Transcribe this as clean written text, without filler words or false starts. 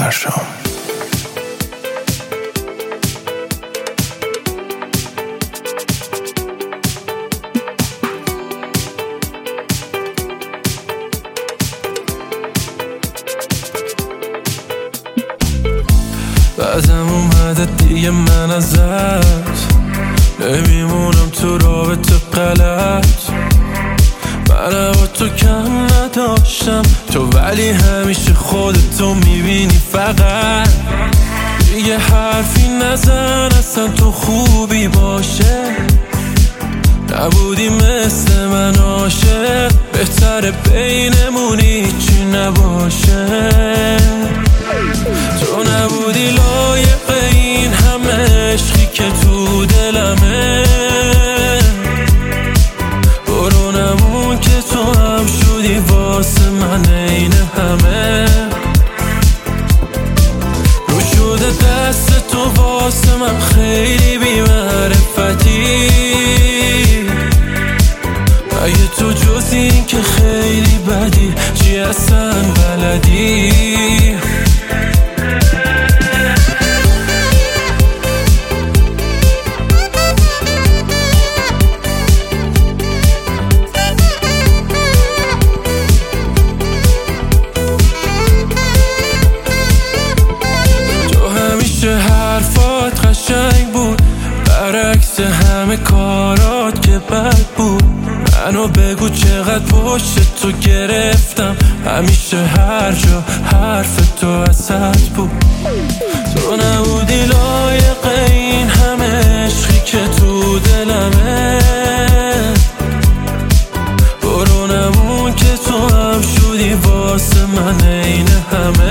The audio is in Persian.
فرشام. بعدم اومده دیگه من ازت نمیمونم تو رابطه غلط. من با تو کم نداشتم تو، ولی همیشه خودتو میبینی فقط. دیگه حرفی نزن اصلا تو خوبی باشه، نبودی مثل من عاشق. بهتره بینمون هیچی نباشه. تو نبودی لایق این همه عشقی که تو دلمه. برو نمون که تو هم شدی واسه من این همه. رو شده دست تو واسه من خیلی بی معرفتی. اگه تو جز این که خیلی بدی چی اصلا بلدی؟ حرفات قشنگ بود برعکس همه کارات که بد بود. منو بگو چقدر پشت تو گرفتم، همیشه هر جا حرف تو وسط بود. تو نبودی لایق این همه عشقی که تو دلمه. برو نمون که تو هم شدی واسه من این همه.